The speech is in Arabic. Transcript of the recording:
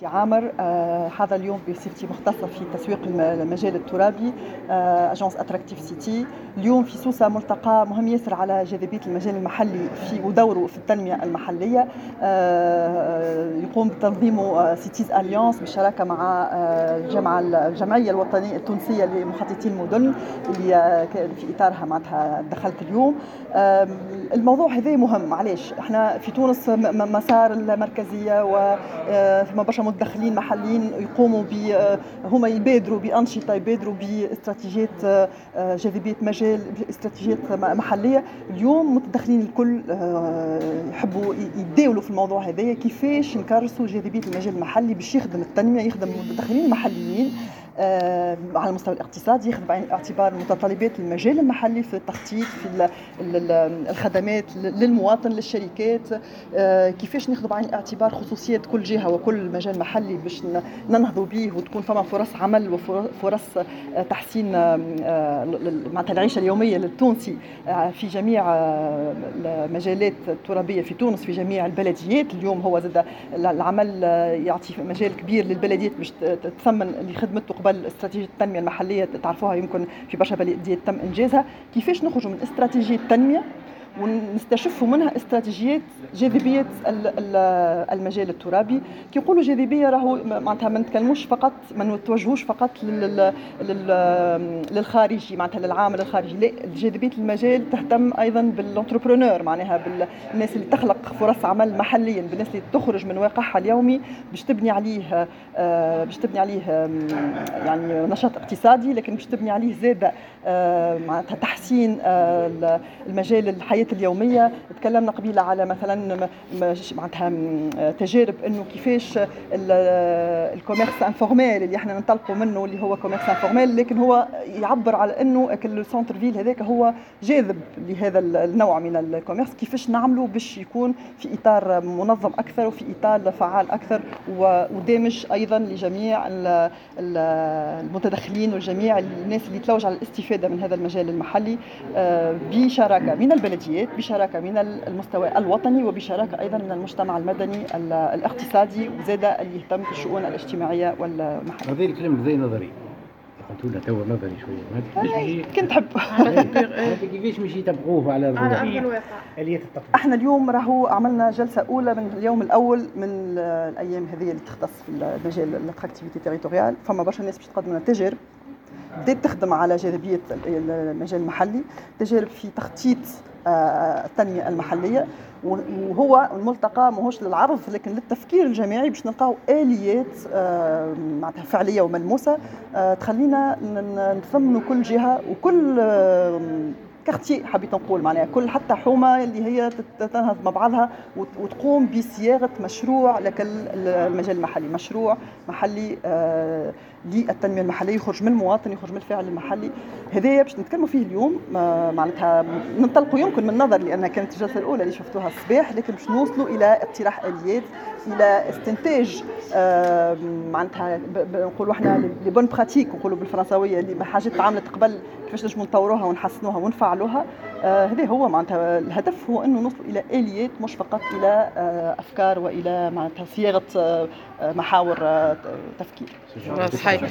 عامر هذا اليوم بصفتي مختصة في تسويق المجال الترابي أجانس أتراكتيف سيتي. اليوم في سوسة ملتقى مهم ياسر على جاذبية المجال المحلي ودوره في التنمية المحلية. يقوم بتنظيمه سيتيز أليانس بالشراكة مع الجمعية الوطنية التونسية لمخططي المدن اللي في إطارها معناتها دخلت اليوم. الموضوع هذا مهم. علاش احنا في تونس مسار المركزية وما برشا متدخلين محليين يقوموا هما يبادروا بأنشطة، يبادروا باستراتيجيات جاذبية مجال، استراتيجيات محلية. اليوم متدخلين الكل يحبوا يتداولوا في الموضوع هذايا كيفاش نكرسوا جاذبية المجال المحلي باش يخدم التنمية، يخدم المتدخلين المحليين على المستوى الاقتصادي، ياخذ بعين الاعتبار متطلبات المجال المحلي في التخطيط، في الخدمات للمواطن، للشركات، كيفاش ناخذ بعين الاعتبار خصوصيات كل جهة وكل مجال محلي باش ننهضوا به وتكون فما فرص عمل وفرص تحسين معناتها العيشة اليومية للتونسي في جميع المجالات الترابية في تونس، في جميع البلديات. اليوم هو زاد العمل يعطي مجال كبير للبلديات باش تثمن اللي خدمته قبل استراتيجية التنمية المحلية، تعرفوها يمكن في برشا بلديات تم إنجازها. كيفاش نخرجوا من استراتيجية التنمية ونستشفوا منها استراتيجيات جاذبية المجال الترابي. كي نقولوا جاذبية راهو معناتها ما نتكلموش فقط، ما نتوجهوش فقط للخارجي، معناتها للعامل الخارجي، لا، جاذبية المجال تهتم أيضا بالانتربرونور، معناها بالناس اللي تخلق فرص عمل محليا، بالناس اللي تخرج من واقعها اليومي باش تبني عليه يعني نشاط اقتصادي، لكن باش تبني عليه زادة معناتها تحسين المجال الحياة اليومية. تكلمنا قبيلة على مثلا معناتها تجارب انه كيفاش الكوميرس انفورميل اللي احنا ننطلقوا منه، اللي هو كوميرس انفورميل، لكن هو يعبر على انه السنتر فيل هذاك هو جاذب لهذا النوع من الكوميرس. كيفاش نعمله باش يكون في اطار منظم اكثر وفي اطار فعال اكثر ودامج ايضا لجميع المتدخلين وجميع الناس اللي تلوج على الاستفادة من هذا المجال المحلي، بشراكة من البلديات، بشراكة من المستوى الوطني، وبشراكة أيضا من المجتمع المدني الاقتصادي وزادة اللي يهتم بالشؤون الاجتماعية والمحلية. هذا الكلام زي نظري، قلت لنا تو نظري شوية، كنت حب كيفاش مش يطبقوه على الواقع آليات التطبيق. احنا اليوم راهو عملنا جلسة أولى من اليوم الأول من الأيام هذه اللي تختص في المجال الاتراكتيفيتي تيريتوريال. فما برشا ناس باش تقدم لنا تجارب بدأت تخدم على جاذبية المجال المحلي، تجارب في تخطيط التنمية المحلية. وهو الملتقى ماهوش للعرض لكن للتفكير الجماعي باش نلقاو آليات معناتها فعلية وملموسة تخلينا نثمنوا كل جهة وكل كارتي، حبيت نقول معناها كل حتى حومة اللي هي تنهض مع بعضها وتقوم بصياغة مشروع لك المجال المحلي، مشروع محلي للتنمية المحلية يخرج من المواطن، يخرج من الفاعل المحلي. هذايا باش نتكلموا فيه اليوم. معناتها ننطلقوا يمكن من نظر لأنها كانت الجلسة الأولى اللي شفتوها الصباح، لكن باش نوصلوا إلى اقتراح آليات، إلى استنتاج معناتها نقولوا احنا لي بون براتيك، نقولوا بالفرنساوية، اللي حاجات تعاملت قبل كيفاش نجموا نطوروها ونحسنوها ونفعلوها. هذا هو معناتها الهدف، هو انه نوصل الى اليات مش فقط الى افكار والى معناتها صياغه محاور تفكير.